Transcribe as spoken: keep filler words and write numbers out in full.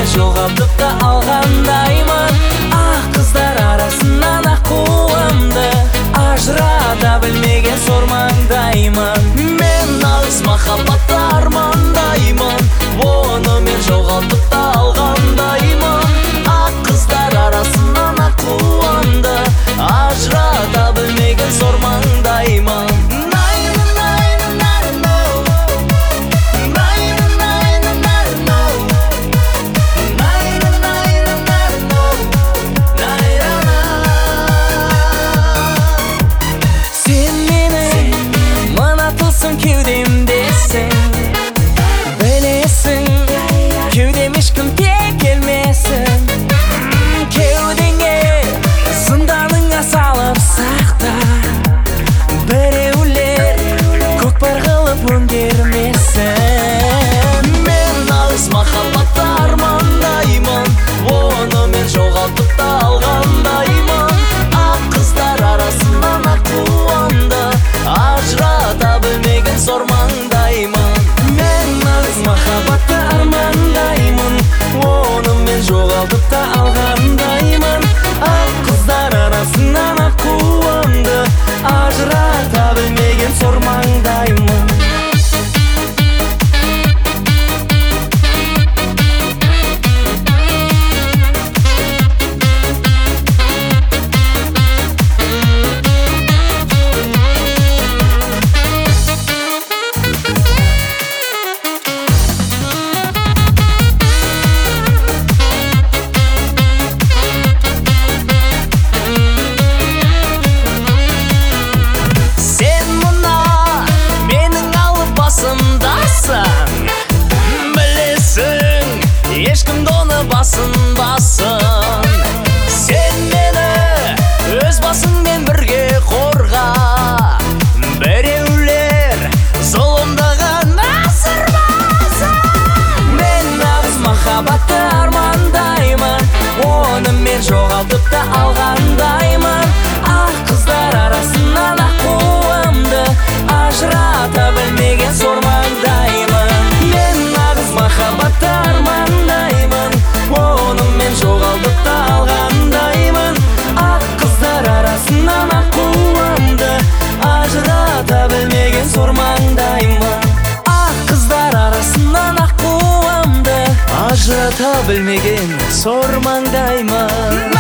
жоғалтып та алғандаймын. Ақ қыздар арасынан аққуымды ажырата білмеген сормаңдаймын. Мен нағыз махаббатты армандаймын, оны мен жоғалтып та алғандаймын. Ақ қыздар арасынан аққуымды ажырата білмеген сормаңдаймын. Кеудемдесің, білесің, кеудем ешкім тек келмесін. Кеудеңе зынданыңа салып сақта, біреулер көкпар қылып өңгермесін. Мен нағыз махаббатты армандаймын, оны мен жоғалтып та алғандаймын. Ақ қыздар арасынан аққуымды ажырата білмеген сормаңдаймын. Мен нағыз махаббатты армандаймын, оны мен жоғалтып та алғандаймын. Ақ қыздар арасынан аққуымды ажырата білмеген сормаңдаймын. Білесің, ешкімді оны басынбасын. Сен мені өз басыңмен бірге қорға, біреулер зұлымдығын асырмасын. Мен нағыз махаббатты армандаймын, оны мен жоғалтып та алғандаймын. Ақ қыздар арасынан аққуымды ажырата білмеген сормаңдаймын. Мен нағыз махаббатты армандаймын, оны мен жоғалтып та алғандаймын. Ақ қыздар арасынан аққуымды ажырата білмеген сормаңдаймын. Ақ қыздар арасынан аққуымды ажырата білмеген сормаңдаймын.